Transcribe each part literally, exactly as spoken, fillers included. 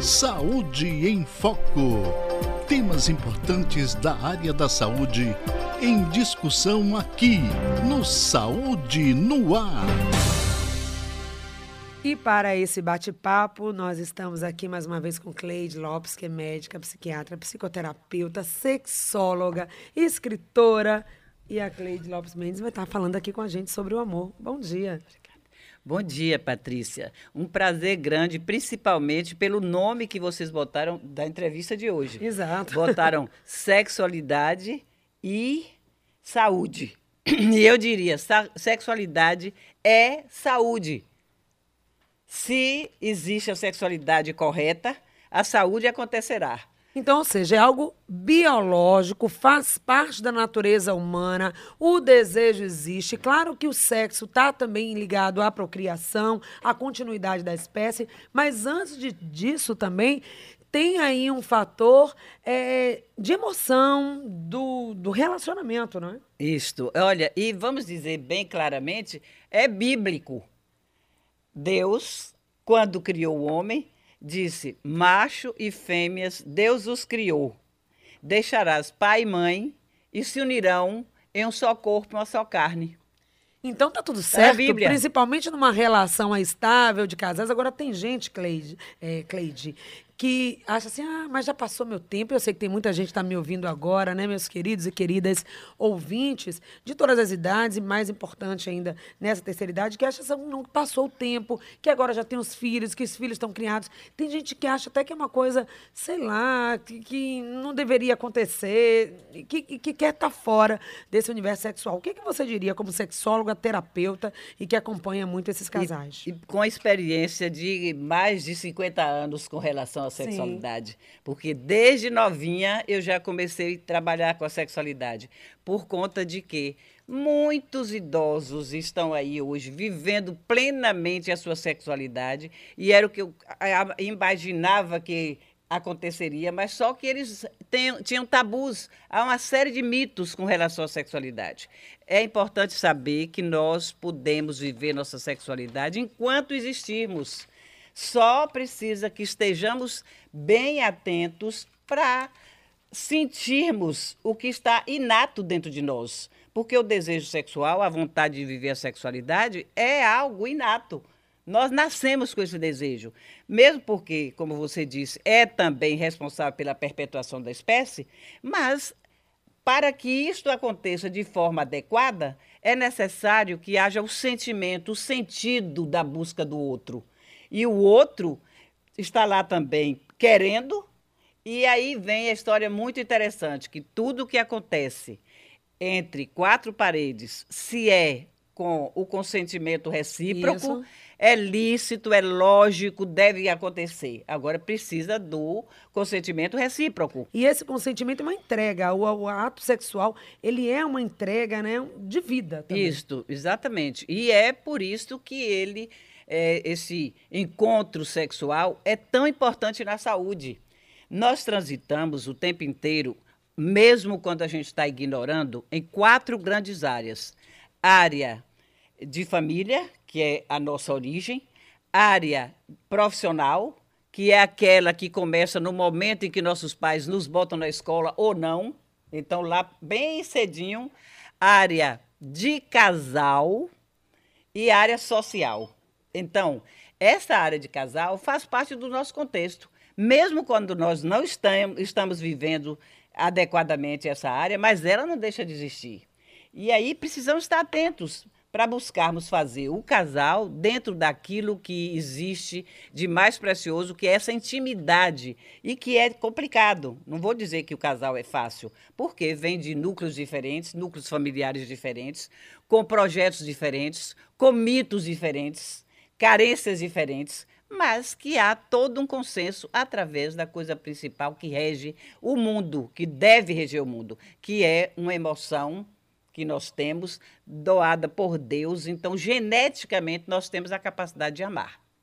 Saúde em Foco. Temas importantes da área da saúde em discussão aqui no Saúde no Ar. E para esse bate-papo, nós estamos aqui mais uma vez com Cleide Lopes, que é médica, psiquiatra, psicoterapeuta, sexóloga, escritora. E a Cleide Lopes Mendes vai estar falando aqui com a gente sobre o amor. Bom dia. Bom dia, Patrícia. Um prazer grande, principalmente pelo nome que vocês botaram da entrevista de hoje. Exato. Botaram sexualidade e saúde. E eu diria, sexualidade é saúde. Se existe a sexualidade correta, a saúde acontecerá. Então, ou seja, é algo biológico, faz parte da natureza humana, o desejo existe. Claro que o sexo está também ligado à procriação, à continuidade da espécie, mas antes de, disso também tem aí um fator é, de emoção do, do relacionamento, não é? Isto. Olha, e vamos dizer bem claramente, é bíblico. Deus, quando criou o homem, disse, macho e fêmeas, Deus os criou. Deixarás pai e mãe e se unirão em um só corpo, uma só carne. Então tá tudo certo, é principalmente numa relação estável de casais. Agora tem gente, Cleide, é, Cleide, que acha assim, ah, mas já passou meu tempo. Eu sei que tem muita gente que está me ouvindo agora, né, meus queridos e queridas ouvintes, de todas as idades, e mais importante ainda, nessa terceira idade, que acha que não passou o tempo, que agora já tem os filhos, que os filhos estão criados. Tem gente que acha até que é uma coisa, sei lá, que, que não deveria acontecer, que, que quer estar fora desse universo sexual. O que, que você diria como sexóloga, terapeuta e que acompanha muito esses casais? E, e com a experiência de mais de cinquenta anos com relação à sexualidade. Sim. Porque desde novinha eu já comecei a trabalhar com a sexualidade. Por conta de que muitos idosos estão aí hoje vivendo plenamente a sua sexualidade. E era o que eu imaginava que aconteceria, mas só que eles tenham, tinham tabus. Há uma série de mitos com relação à sexualidade. É importante saber que nós podemos viver nossa sexualidade enquanto existirmos. Só precisa que estejamos bem atentos para sentirmos o que está inato dentro de nós. Porque o desejo sexual, a vontade de viver a sexualidade, é algo inato. Nós nascemos com esse desejo. Mesmo porque, como você disse, é também responsável pela perpetuação da espécie, mas para que isto aconteça de forma adequada, é necessário que haja o sentimento, o sentido da busca do outro. E o outro está lá também querendo, e aí vem a história muito interessante, que tudo o que acontece entre quatro paredes, se é com o consentimento recíproco, Isso. é lícito, é lógico, deve acontecer. Agora precisa do consentimento recíproco. E esse consentimento é uma entrega. O, o ato sexual, ele é uma entrega, né, de vida também. Isto, exatamente. E é por isso que ele... É, esse encontro sexual é tão importante na saúde. Nós transitamos o tempo inteiro, mesmo quando a gente está ignorando, em quatro grandes áreas. Área de família, que é a nossa origem. Área profissional, que é aquela que começa no momento em que nossos pais nos botam na escola ou não. Então, lá bem cedinho. Área de casal e área social. Então, essa área de casal faz parte do nosso contexto, mesmo quando nós não estamos, estamos vivendo adequadamente essa área, mas ela não deixa de existir. E aí precisamos estar atentos para buscarmos fazer o casal dentro daquilo que existe de mais precioso, que é essa intimidade, e que é complicado. Não vou dizer que o casal é fácil, porque vem de núcleos diferentes, núcleos familiares diferentes, com projetos diferentes, com mitos diferentes, carências diferentes, mas que há todo um consenso através da coisa principal que rege o mundo, que deve reger o mundo, que é uma emoção que nós temos doada por Deus. Então, geneticamente, nós temos a capacidade de amar.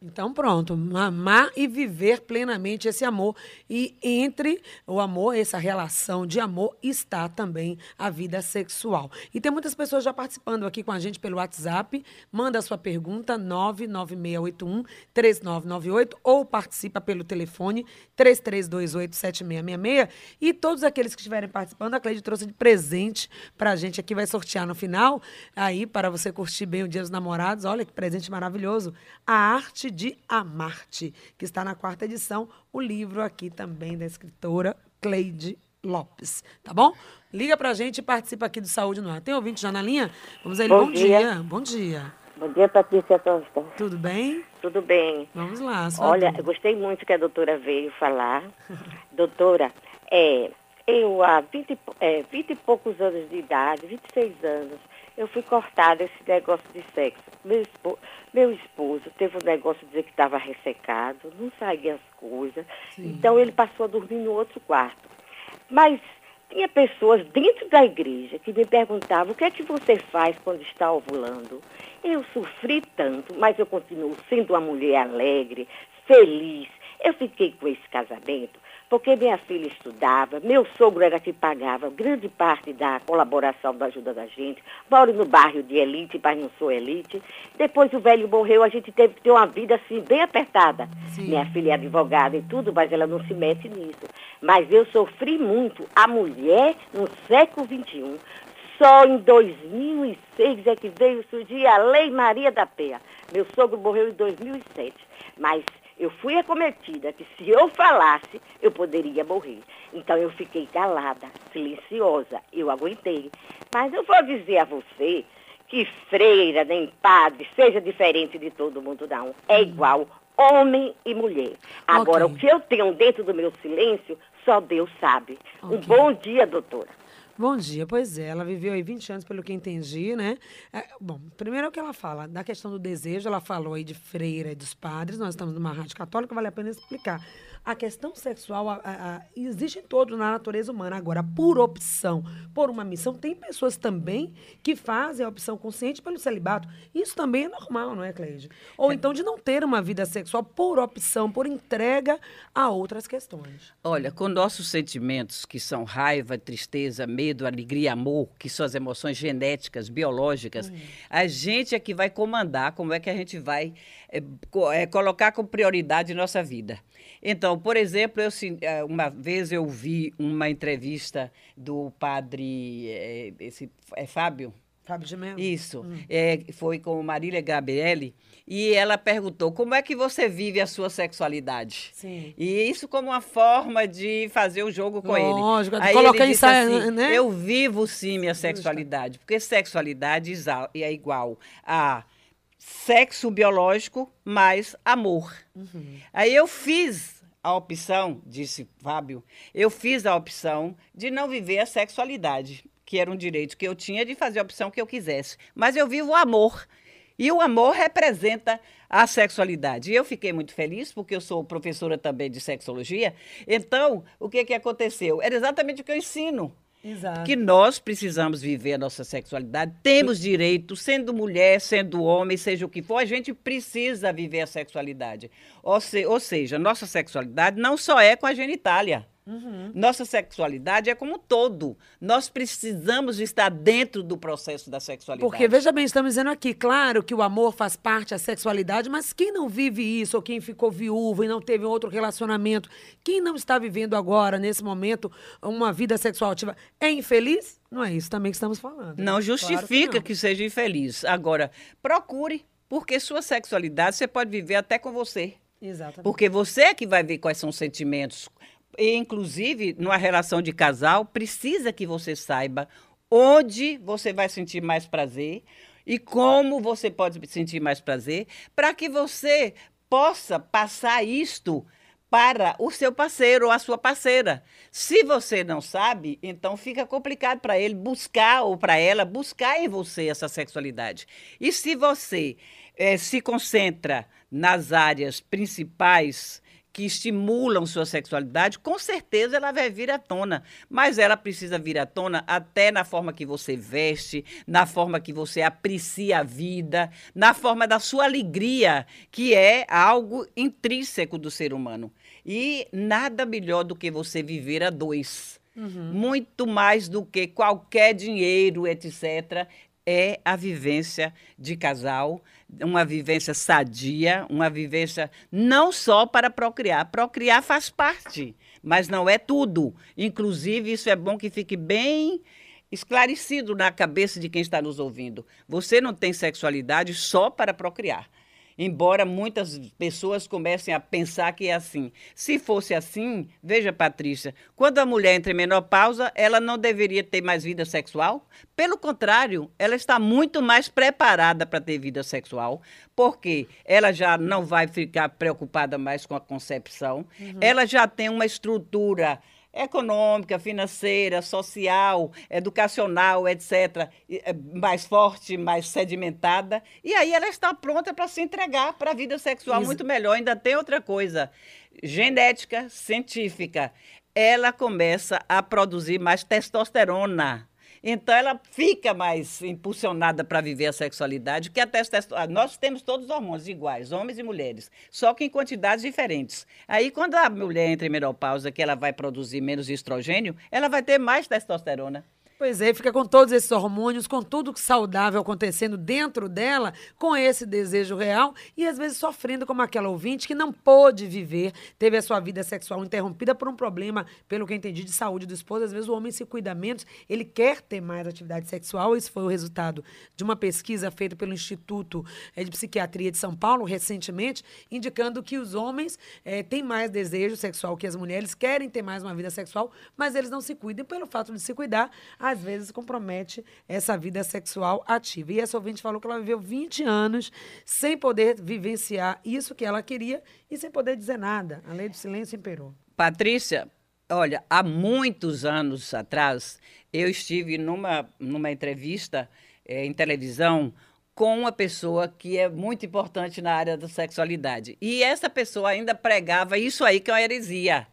Então, pronto, amar e viver plenamente esse amor. E entre o amor, essa relação de amor, está também a vida sexual. E tem muitas pessoas já participando aqui com a gente pelo WhatsApp. Manda a sua pergunta, nove nove seis oito um, três nove nove oito, ou participa pelo telefone três três dois oito, sete seis seis seis. E todos aqueles que estiverem participando, a Cleide trouxe de presente para a gente aqui, vai sortear no final, aí para você curtir bem o Dia dos Namorados. Olha que presente maravilhoso. A Arte de Amar-te, que está na quarta edição, o livro aqui também da escritora Cleide Lopes, tá bom? Liga pra gente e participa aqui do Saúde no Ar. Tem ouvinte já na linha? Vamos aí, bom, bom dia. dia. Bom dia. Bom dia, Patrícia Costa. Tudo bem? Tudo bem. Vamos lá. Olha, dúvida. Eu gostei muito que a doutora veio falar. Doutora, é, eu há vinte, é, vinte e poucos anos de idade, vinte e seis anos, eu fui cortada esse negócio de sexo. Meu esposo, meu esposo teve um negócio de dizer que estava ressecado, não saía as coisas. Sim. Então ele passou a dormir no outro quarto. Mas tinha pessoas dentro da igreja que me perguntavam: o que é que você faz quando está ovulando? Eu sofri tanto, mas eu continuo sendo uma mulher alegre, feliz. Eu fiquei com esse casamento porque minha filha estudava, meu sogro era que pagava grande parte da colaboração, da ajuda da gente. Moro no bairro de elite, mas não sou elite. Depois o velho morreu, a gente teve que ter uma vida assim, bem apertada. Sim. Minha filha é advogada e tudo, mas ela não se mete nisso. Mas eu sofri muito. A mulher, no século vinte e um, só em dois mil e seis é que veio surgir a Lei Maria da Penha. Meu sogro morreu em dois mil e sete, mas eu fui acometida que se eu falasse, eu poderia morrer. Então eu fiquei calada, silenciosa, eu aguentei. Mas eu vou dizer a você que freira, nem padre, seja diferente de todo mundo, não. É igual homem e mulher. Agora, okay. O que eu tenho dentro do meu silêncio, só Deus sabe. Okay. Um bom dia, doutora. Bom dia, pois é, ela viveu aí vinte anos, pelo que entendi, né? É, bom, primeiro é o que ela fala, da questão do desejo, ela falou aí de freira e dos padres, nós estamos numa rádio católica, vale a pena explicar. A questão sexual a, a, a, existe em todo na natureza humana. Agora, por opção, por uma missão, tem pessoas também que fazem a opção consciente pelo celibato. Isso também é normal, não é, Cleide? Ou é. Então de não ter uma vida sexual por opção, por entrega a outras questões. Olha, com nossos sentimentos, que são raiva, tristeza, medo, alegria, amor, que são as emoções genéticas, biológicas, hum. a gente é que vai comandar como é que a gente vai é, é, colocar como prioridade nossa vida. Então, por exemplo, eu, uma vez eu vi uma entrevista do padre é, esse, é Fábio? Fábio de Mello. Isso. Hum. É, foi com Marília Gabriele e ela perguntou como é que você vive a sua sexualidade. Sim. E isso como uma forma de fazer o jogo com Lógico, ele. Lógico, Aí colocar ele disse em assim, né? Eu vivo sim minha sexualidade, porque sexualidade é igual a sexo biológico mais amor. Uhum. Aí eu fiz a opção, disse Fábio, eu fiz a opção de não viver a sexualidade, que era um direito que eu tinha de fazer a opção que eu quisesse. Mas eu vivo o amor. E o amor representa a sexualidade. E eu fiquei muito feliz, porque eu sou professora também de sexologia. Então, o que, que aconteceu? Era exatamente o que eu ensino. Exato. Que nós precisamos viver a nossa sexualidade, temos direito, sendo mulher, sendo homem, seja o que for, a gente precisa viver a sexualidade. Ou, se, ou seja, nossa sexualidade não só é com a genitália. Uhum. Nossa sexualidade é como um todo. Nós precisamos estar dentro do processo da sexualidade. Porque, veja bem, estamos dizendo aqui, claro que o amor faz parte da sexualidade, mas quem não vive isso, ou quem ficou viúvo e não teve outro relacionamento, quem não está vivendo agora, nesse momento, uma vida sexual ativa, é infeliz? Não é isso também que estamos falando. Não justifica claro que, não. que seja infeliz. Agora, procure, porque sua sexualidade você pode viver até com você. Exatamente. Porque você é que vai ver quais são os sentimentos. E, inclusive, numa relação de casal, precisa que você saiba onde você vai sentir mais prazer e como você pode sentir mais prazer, para que você possa passar isto para o seu parceiro ou a sua parceira. Se você não sabe, então fica complicado para ele buscar ou para ela buscar em você essa sexualidade. E se você eh, se concentra nas áreas principais que estimulam sua sexualidade, com certeza ela vai vir à tona. Mas ela precisa vir à tona até na forma que você veste, na forma que você aprecia a vida, na forma da sua alegria, que é algo intrínseco do ser humano. E nada melhor do que você viver a dois. Uhum. Muito mais do que qualquer dinheiro, etcétera, é a vivência de casal, uma vivência sadia, uma vivência não só para procriar. Procriar faz parte, mas não é tudo. Inclusive, isso é bom que fique bem esclarecido na cabeça de quem está nos ouvindo. Você não tem sexualidade só para procriar. Embora muitas pessoas comecem a pensar que é assim. Se fosse assim, veja, Patrícia, quando a mulher entra em menopausa, ela não deveria ter mais vida sexual? Pelo contrário, ela está muito mais preparada para ter vida sexual, porque ela já não vai ficar preocupada mais com a concepção, uhum. ela já tem uma estrutura econômica, financeira, social, educacional, etcétera, mais forte, mais sedimentada, e aí ela está pronta para se entregar para a vida sexual Isso. muito melhor. Ainda tem outra coisa, genética, científica, ela começa a produzir mais testosterona. Então, ela fica mais impulsionada para viver a sexualidade, que a testosterona. Nós temos todos os hormônios iguais, homens e mulheres, só que em quantidades diferentes. Aí, quando a mulher entra em menopausa, que ela vai produzir menos estrogênio, ela vai ter mais testosterona. Pois é, fica com todos esses hormônios, com tudo saudável acontecendo dentro dela, com esse desejo real e às vezes sofrendo como aquela ouvinte que não pôde viver, teve a sua vida sexual interrompida por um problema, pelo que eu entendi, de saúde do esposo. Às vezes o homem se cuida menos, ele quer ter mais atividade sexual. Esse foi o resultado de uma pesquisa feita pelo Instituto de Psiquiatria de São Paulo, recentemente, indicando que os homens é, têm mais desejo sexual que as mulheres, querem ter mais uma vida sexual, mas eles não se cuidam. E pelo fato de se cuidar, às vezes compromete essa vida sexual ativa. E essa ouvinte falou que ela viveu vinte anos sem poder vivenciar isso que ela queria e sem poder dizer nada. A lei do silêncio imperou. Patrícia, olha, há muitos anos atrás, eu estive numa, numa entrevista é, em televisão com uma pessoa que é muito importante na área da sexualidade. E essa pessoa ainda pregava isso aí, que é uma heresia,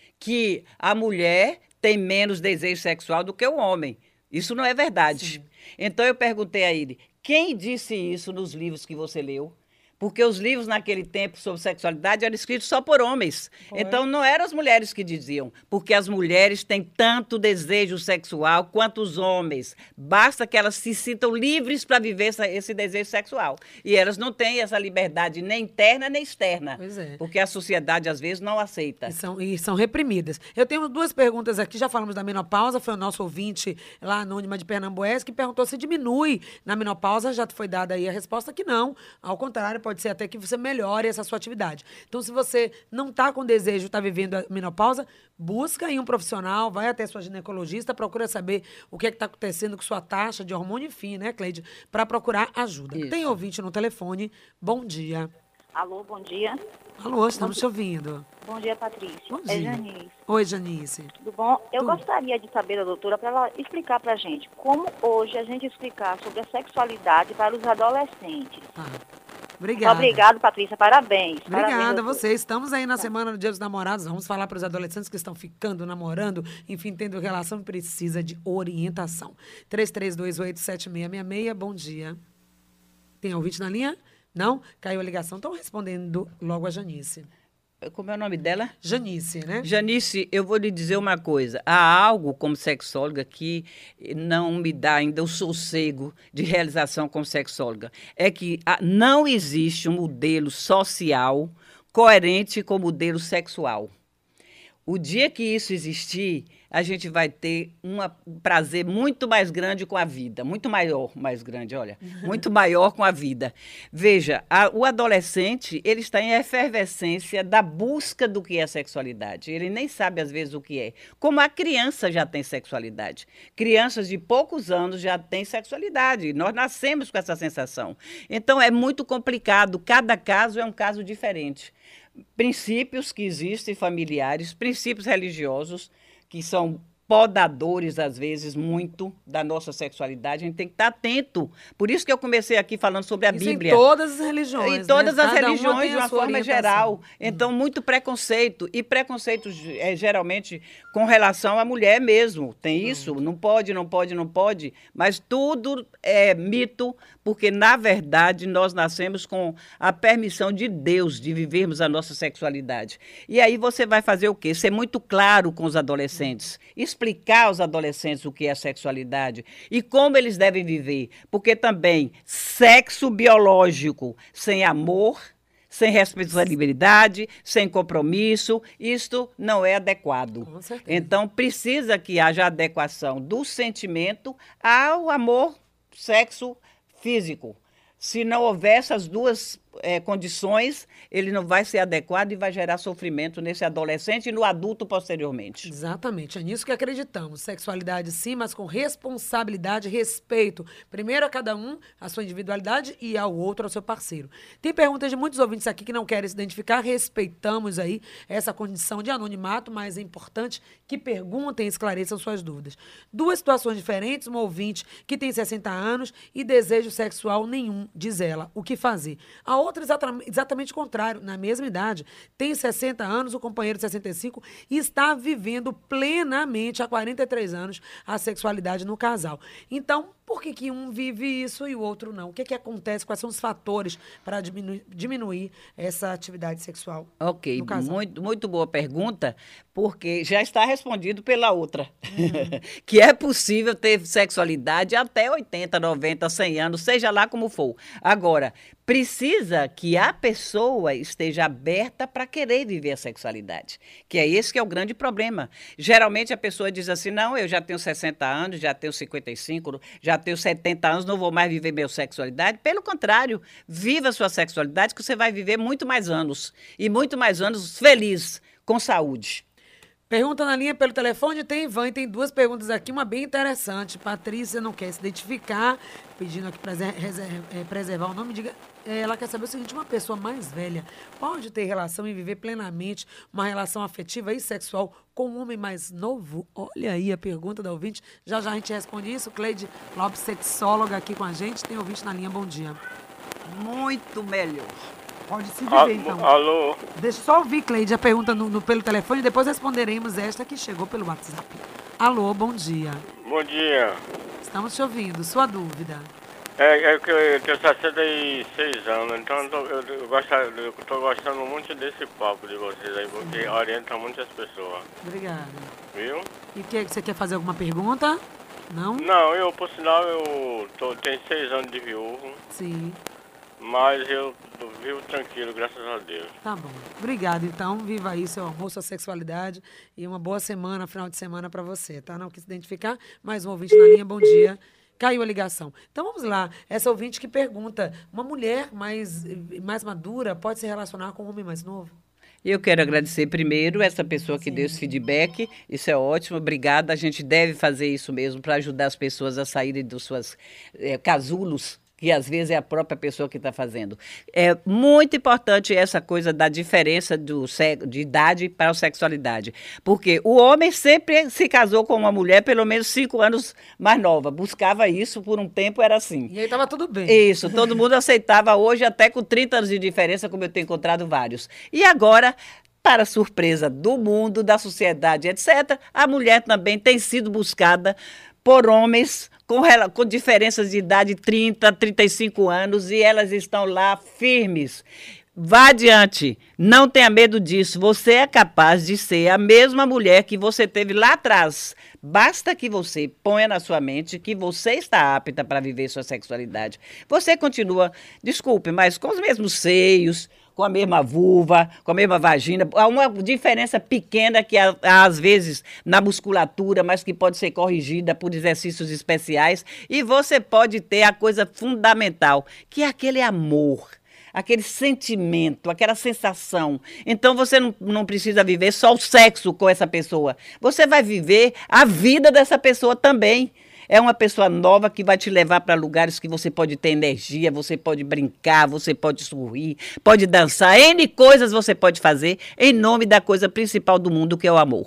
que a mulher tem menos desejo sexual do que o homem. Isso não é verdade. Sim. Então, eu perguntei a ele, quem disse isso nos livros que você leu? Porque os livros naquele tempo sobre sexualidade eram escritos só por homens. Foi. Então, não eram as mulheres que diziam, porque as mulheres têm tanto desejo sexual quanto os homens. Basta que elas se sintam livres para viver essa, esse desejo sexual. E elas não têm essa liberdade nem interna nem externa. Pois é. Porque a sociedade, às vezes, não aceita. E são, e são reprimidas. Eu tenho duas perguntas aqui, já falamos da menopausa, foi o nosso ouvinte lá, anônima de Pernambués, que perguntou se diminui na menopausa. Já foi dada aí a resposta que não. Ao contrário, pode Pode ser até que você melhore essa sua atividade. Então, se você não está com desejo, está vivendo a menopausa, busca aí um profissional, vai até sua ginecologista, procura saber o que é está acontecendo com sua taxa de hormônio, enfim, né, Cleide? Para procurar ajuda. Isso. Tem ouvinte no telefone. Bom dia. Alô, bom dia. Alô, estamos te ouvindo. Bom dia, Patrícia. Bom dia. É Janice. Oi, Janice. Tudo bom? Eu Tudo. gostaria de saber da doutora para ela explicar para a gente como hoje a gente explicar sobre a sexualidade para os adolescentes. Tá. Obrigada. Obrigado, Patrícia. Parabéns. Obrigada Parabéns, a você. Estamos aí na semana do Dia dos Namorados. Vamos falar para os adolescentes que estão ficando, namorando, enfim, tendo relação e precisa de orientação. três três dois oito sete seis seis seis. Bom dia. Tem ouvinte na linha? Não? Caiu a ligação. Estão respondendo logo a Janice. Como é o nome dela? Janice, né? Janice, eu vou lhe dizer uma coisa. Há algo como sexóloga que não me dá ainda o sossego de realização como sexóloga. É que não existe um modelo social coerente com o modelo sexual. O dia que isso existir, a gente vai ter uma, um prazer muito mais grande com a vida, muito maior, mais grande, olha, muito maior com a vida. Veja, a, o adolescente, ele está em efervescência da busca do que é sexualidade. Ele nem sabe, às vezes, o que é. Como a criança já tem sexualidade. Crianças de poucos anos já têm sexualidade. Nós nascemos com essa sensação. Então, é muito complicado. Cada caso é um caso diferente. Princípios que existem familiares, princípios religiosos, que são podadores, às vezes, muito da nossa sexualidade. A gente tem que estar atento. Por isso que eu comecei aqui falando sobre a Isso Bíblia. Em todas as religiões. Em todas né? as Cada religiões, de uma forma orientação. geral. Então, muito preconceito. E preconceito, é, geralmente, com relação à mulher mesmo. Tem isso? Não pode, não pode, não pode. Mas tudo é mito, porque, na verdade, nós nascemos com a permissão de Deus de vivermos a nossa sexualidade. E aí você vai fazer o quê? Ser muito claro com os adolescentes. Explicar aos adolescentes o que é a sexualidade e como eles devem viver. Porque também sexo biológico sem amor, sem responsabilidade, sem compromisso, isto não é adequado. Com certeza. Então, precisa que haja adequação do sentimento ao amor, sexo físico. Se não houver essas duas é, condições, ele não vai ser adequado e vai gerar sofrimento nesse adolescente e no adulto posteriormente. Exatamente, é nisso que acreditamos. Sexualidade sim, mas com responsabilidade e respeito. Primeiro a cada um, a sua individualidade e ao outro, ao seu parceiro. Tem perguntas de muitos ouvintes aqui que não querem se identificar, respeitamos aí essa condição de anonimato, mas é importante que perguntem e esclareçam suas dúvidas. Duas situações diferentes, uma ouvinte que tem sessenta anos e desejo sexual nenhum, diz ela. O que fazer? A outra exatamente o contrário, na mesma idade, tem sessenta anos, o companheiro de sessenta e cinco e está vivendo plenamente há quarenta e três anos a sexualidade no casal. Então, por que que um vive isso e o outro não? O que que acontece? Quais são os fatores para diminuir, diminuir essa atividade sexual Ok, no casal? muito, muito boa pergunta, porque já está respondido pela outra. Uhum. Que é possível ter sexualidade até oitenta, noventa, cem anos, seja lá como for. Agora, precisa que a pessoa esteja aberta para querer viver a sexualidade, que é esse que é o grande problema. Geralmente a pessoa diz assim, não, eu já tenho sessenta anos, já tenho cinquenta e cinco, já tenho setenta anos, não vou mais viver minha sexualidade. Pelo contrário, viva a sua sexualidade que você vai viver muito mais anos, e muito mais anos feliz, com saúde. Pergunta na linha pelo telefone, tem Ivan, e tem duas perguntas aqui, uma bem interessante. Patrícia não quer se identificar, pedindo aqui para é, preservar o nome. Diga, é, ela quer saber o seguinte, uma pessoa mais velha pode ter relação e viver plenamente uma relação afetiva e sexual com um homem mais novo? Olha aí a pergunta da ouvinte. Já já a gente responde isso. Cleide Lopes, sexóloga aqui com a gente. Tem ouvinte na linha, bom dia. Muito melhor. Pode se dizer, então. Alô? Deixa eu só ouvir, Cleide, a pergunta no, no, pelo telefone e depois responderemos esta que chegou pelo WhatsApp. Alô, bom dia. Bom dia. Estamos te ouvindo. Sua dúvida? É, é que eu tenho sessenta e seis anos, então eu, tô, eu, eu, gosto, eu tô gostando muito desse papo de vocês aí, porque uhum. orienta muitas pessoas. Obrigada. Viu? E que, você quer fazer alguma pergunta? Não? Não, eu, por sinal, eu tô, tenho seis anos de viúvo. Sim. Mas eu vivo tranquilo, graças a Deus. Tá bom. Obrigada, então. Viva aí seu amor, sua sexualidade e uma boa semana, final de semana para você, tá? Não quis identificar, mais um ouvinte na linha, bom dia. Caiu a ligação. Então vamos lá. Essa ouvinte que pergunta, uma mulher mais, mais madura pode se relacionar com um homem mais novo? Eu quero agradecer primeiro essa pessoa que Sim. deu esse feedback, isso é ótimo, obrigada. A gente deve fazer isso mesmo para ajudar as pessoas a saírem dos seus é, casulos, que às vezes é a própria pessoa que está fazendo. É muito importante essa coisa da diferença do de idade para a sexualidade, porque o homem sempre se casou com uma mulher pelo menos cinco anos mais nova, buscava isso por um tempo, era assim. E aí estava tudo bem. Isso, todo mundo aceitava hoje até com trinta anos de diferença, como eu tenho encontrado vários. E agora, para surpresa do mundo, da sociedade, etcétera, a mulher também tem sido buscada por homens com, com diferenças de idade trinta, trinta e cinco anos, e elas estão lá firmes. Vá adiante, não tenha medo disso, você é capaz de ser a mesma mulher que você teve lá atrás. Basta que você ponha na sua mente que você está apta para viver sua sexualidade. Você continua, desculpe, mas com os mesmos seios, com a mesma vulva, com a mesma vagina. Há uma diferença pequena que há, às vezes, na musculatura, mas que pode ser corrigida por exercícios especiais. E você pode ter a coisa fundamental, que é aquele amor, aquele sentimento, aquela sensação. Então, você não, não precisa viver só o sexo com essa pessoa. Você vai viver a vida dessa pessoa também. É uma pessoa nova que vai te levar para lugares que você pode ter energia, você pode brincar, você pode sorrir, pode dançar, N coisas você pode fazer em nome da coisa principal do mundo, que é o amor.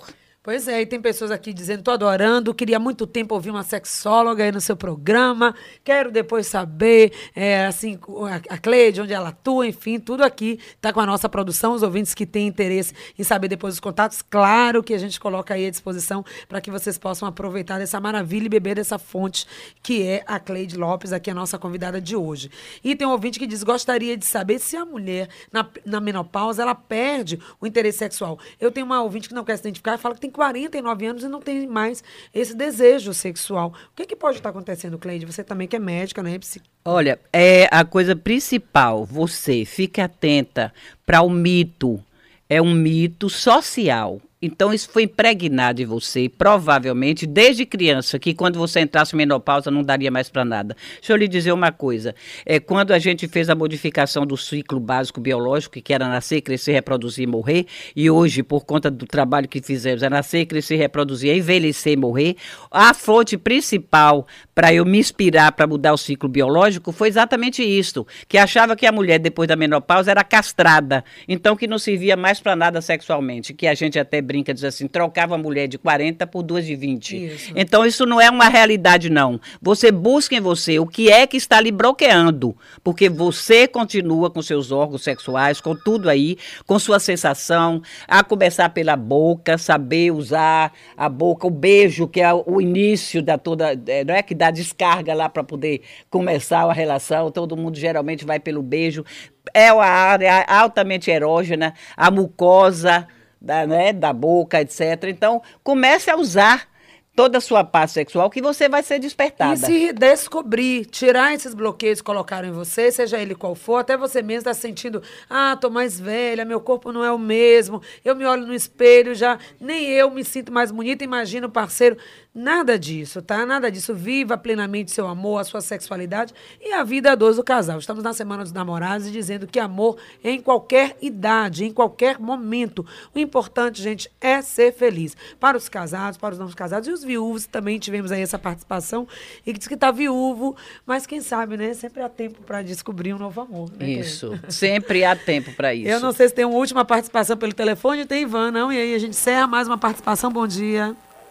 Pois é, e tem pessoas aqui dizendo, tô adorando, queria há muito tempo ouvir uma sexóloga aí no seu programa, quero depois saber, é, assim, a, a Cleide, onde ela atua, enfim, tudo aqui tá com a nossa produção, os ouvintes que têm interesse em saber depois os contatos, claro que a gente coloca aí à disposição para que vocês possam aproveitar dessa maravilha e beber dessa fonte que é a Cleide Lopes, aqui a nossa convidada de hoje. E tem um ouvinte que diz, gostaria de saber se a mulher, na, na menopausa, ela perde o interesse sexual. Eu tenho uma ouvinte que não quer se identificar e fala que tem quarenta e nove anos e não tem mais esse desejo sexual. O que, que pode estar acontecendo, Cleide? Você também que é médica, né? Psic... Olha, é a coisa principal, você fique atenta para o mito. É um mito social. Então, isso foi impregnado em você, provavelmente, desde criança, que quando você entrasse em menopausa não daria mais para nada. Deixa eu lhe dizer uma coisa. É, quando a gente fez a modificação do ciclo básico biológico, que era nascer, crescer, reproduzir e morrer, e hoje, por conta do trabalho que fizemos, é nascer, crescer, reproduzir, envelhecer e morrer, a fonte principal para eu me inspirar para mudar o ciclo biológico foi exatamente isso, que achava que a mulher, depois da menopausa, era castrada, então que não servia mais para nada sexualmente, que a gente até brinca, diz assim, trocava a mulher de quarenta por duas de vinte. Isso. Então, isso não é uma realidade, não. Você busca em você o que é que está lhe bloqueando, porque você continua com seus órgãos sexuais, com tudo aí, com sua sensação, a começar pela boca, saber usar a boca, o beijo, que é o início da toda, não é que dá descarga lá para poder começar a relação, todo mundo geralmente vai pelo beijo, é uma área altamente erógena, a mucosa, Da, né, da boca, etcétera. Então, comece a usar toda a sua parte sexual que você vai ser despertada. E se descobrir, tirar esses bloqueios que colocaram em você, seja ele qual for, até você mesmo está sentindo, ah, tô mais velha, meu corpo não é o mesmo, eu me olho no espelho já, nem eu me sinto mais bonita, imagina o parceiro. Nada disso, tá? Nada disso. Viva plenamente seu amor, a sua sexualidade e a vida a dois do casal. Estamos na Semana dos Namorados e dizendo que amor é em qualquer idade, em qualquer momento. O importante, gente, é ser feliz. Para os casados, para os não casados e os viúvos, também tivemos aí essa participação e que diz que está viúvo, mas quem sabe, né? Sempre há tempo para descobrir um novo amor. Né, isso, Cleide? Sempre há tempo para isso. Eu não sei se tem uma última participação pelo telefone, tem Ivan, não? E aí a gente encerra mais uma participação. Bom dia.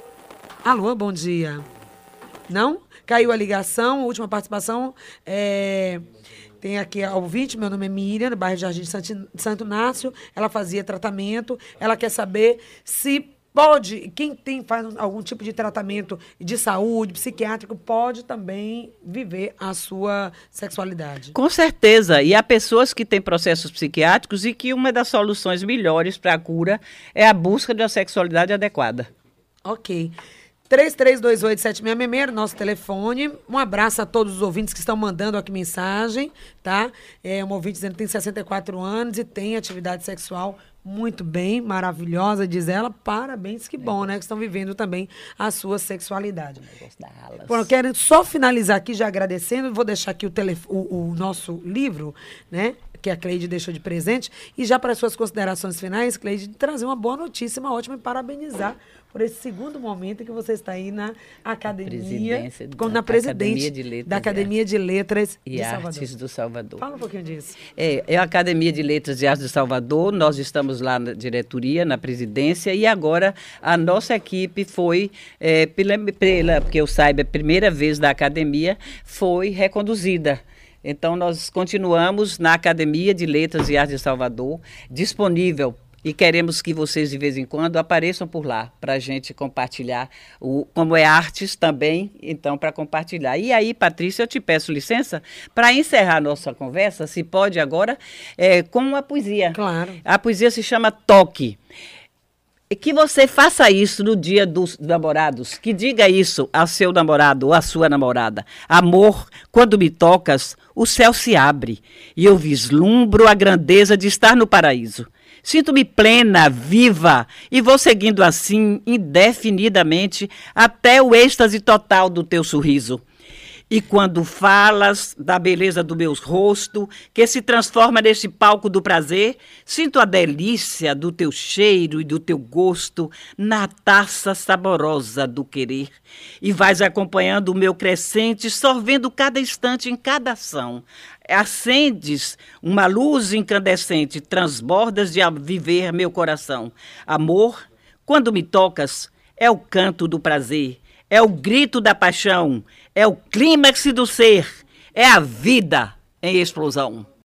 Alô, bom dia. Não? Caiu a ligação, última participação. É, tem aqui a ouvinte, meu nome é Miriam, do bairro Jardim de Santo Inácio. Ela fazia tratamento, ela quer saber se pode, quem tem, faz algum tipo de tratamento de saúde, psiquiátrico, pode também viver a sua sexualidade. Com certeza. E há pessoas que têm processos psiquiátricos e que uma das soluções melhores para a cura é a busca de uma sexualidade adequada. Ok. três três dois oito sete seis seis seis, nosso telefone. Um abraço a todos os ouvintes que estão mandando aqui mensagem, tá? É um ouvinte dizendo que tem sessenta e quatro anos e tem atividade sexual muito bem, maravilhosa, diz ela. Parabéns, que bom, né? Que estão vivendo também a sua sexualidade. Bom, eu quero só finalizar aqui, já agradecendo, vou deixar aqui o, telef- o, o nosso livro, né? Que a Cleide deixou de presente. E já para as suas considerações finais, Cleide, trazer uma boa notícia, uma ótima, e parabenizar por esse segundo momento que você está aí na academia, com, na presidente Academia de Letras, da Academia de Letras e de Artes Salvador. do Salvador. Fala um pouquinho disso. É, é a Academia de Letras e Artes do Salvador, nós estamos lá na diretoria, na presidência, e agora a nossa equipe foi, é, pela, pela, porque eu saiba, a primeira vez da academia, foi reconduzida. Então, nós continuamos na Academia de Letras e Artes de Salvador, disponível. E queremos que vocês, de vez em quando, apareçam por lá, para a gente compartilhar, o, como é artes também, então, para compartilhar. E aí, Patrícia, eu te peço licença para encerrar a nossa conversa, se pode agora, é, com uma poesia. Claro. A poesia se chama Toque. Que você faça isso no dia dos namorados, que diga isso ao seu namorado ou à sua namorada. Amor, quando me tocas, o céu se abre e eu vislumbro a grandeza de estar no paraíso. Sinto-me plena, viva, e vou seguindo assim, indefinidamente, até o êxtase total do teu sorriso. E quando falas da beleza do meu rosto, que se transforma neste palco do prazer, sinto a delícia do teu cheiro e do teu gosto na taça saborosa do querer. E vais acompanhando o meu crescente, sorvendo cada instante em cada ação. Acendes uma luz incandescente, transbordas de viver meu coração. Amor, Quando me tocas, é o canto do prazer, é o grito da paixão, é o clímax do ser, é a vida em explosão.